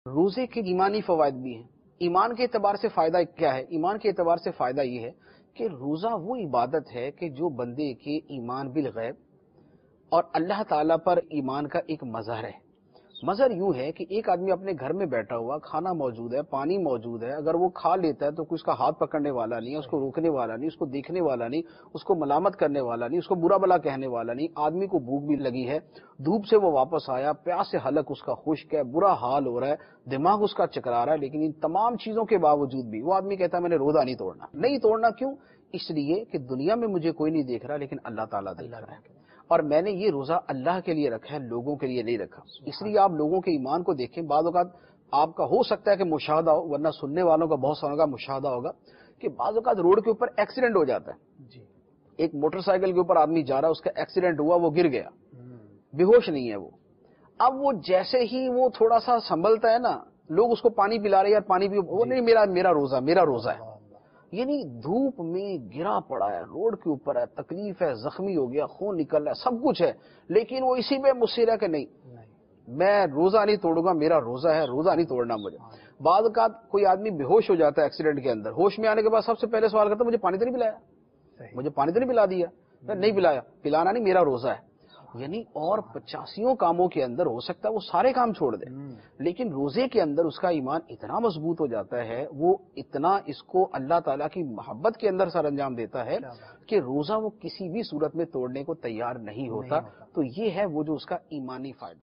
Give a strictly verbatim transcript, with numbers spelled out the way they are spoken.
روزے کے ایمانی فوائد بھی ہیں۔ ایمان کے اعتبار سے فائدہ کیا ہے؟ ایمان کے اعتبار سے فائدہ یہ ہے کہ روزہ وہ عبادت ہے کہ جو بندے کے ایمان بالغیب اور اللہ تعالیٰ پر ایمان کا ایک مظہر ہے۔ مظہر یوں ہے کہ ایک آدمی اپنے گھر میں بیٹھا ہوا، کھانا موجود ہے، پانی موجود ہے، اگر وہ کھا لیتا ہے تو کوئی اس کا ہاتھ پکڑنے والا نہیں ہے، اس کو روکنے والا نہیں، اس کو دیکھنے والا نہیں، اس کو ملامت کرنے والا نہیں، اس کو برا بلا کہنے والا نہیں۔ آدمی کو بھوک بھی لگی ہے، دھوپ سے وہ واپس آیا، پیاس سے حلق اس کا خشک ہے، برا حال ہو رہا ہے، دماغ اس کا چکرا رہا ہے، لیکن ان تمام چیزوں کے باوجود بھی وہ آدمی کہتا ہے میں نے روزہ نہیں توڑنا۔ نہیں توڑنا کیوں؟ اس لیے کہ دنیا میں مجھے کوئی نہیں دیکھ رہا لیکن اللہ تعالیٰ دیکھ رہا ہے، اور میں نے یہ روزہ اللہ کے لیے رکھا ہے، لوگوں کے لیے نہیں رکھا۔ اس لیے آپ لوگوں کے ایمان کو دیکھیں، بعض اوقات آپ کا ہو سکتا ہے کہ مشاہدہ ہو، ورنہ سننے والوں کا بہت ساروں کا مشاہدہ ہوگا کہ بعض اوقات روڈ کے اوپر ایکسیڈنٹ ہو جاتا ہے۔ ایک موٹر سائیکل کے اوپر آدمی جا رہا ہے، اس کا ایکسیڈنٹ ہوا، وہ گر گیا، بے ہوش نہیں ہے وہ۔ اب وہ جیسے ہی وہ تھوڑا سا سنبھلتا ہے نا، لوگ اس کو پانی پلا رہے ہیں، یار پانی پی، وہ نہیں میرا میرا روزہ میرا روزہ ہے۔ یعنی دھوپ میں گرا پڑا ہے، روڈ کے اوپر ہے، تکلیف ہے، زخمی ہو گیا، خون نکل رہا ہے، سب کچھ ہے، لیکن وہ اسی میں مصر ہے کہ نہیں میں روزہ نہیں توڑوں گا، میرا روزہ ہے، روزہ نہیں توڑنا مجھے۔ بعض اوقات کوئی آدمی بے ہوش ہو جاتا ہے ایکسیڈنٹ کے اندر، ہوش میں آنے کے بعد سب سے پہلے سوال کرتا ہے مجھے پانی تو نہیں پلایا، مجھے پانی تو نہیں پلا دیا، نہیں پلایا، پلانا نہیں میرا روزہ ہے۔ یعنی اور پچاسیوں کاموں کے اندر ہو سکتا ہے وہ سارے کام چھوڑ دے، لیکن روزے کے اندر اس کا ایمان اتنا مضبوط ہو جاتا ہے، وہ اتنا اس کو اللہ تعالیٰ کی محبت کے اندر سر انجام دیتا ہے کہ روزہ وہ کسی بھی صورت میں توڑنے کو تیار نہیں ہوتا۔ تو یہ ہے وہ جو اس کا ایمانی فائدہ۔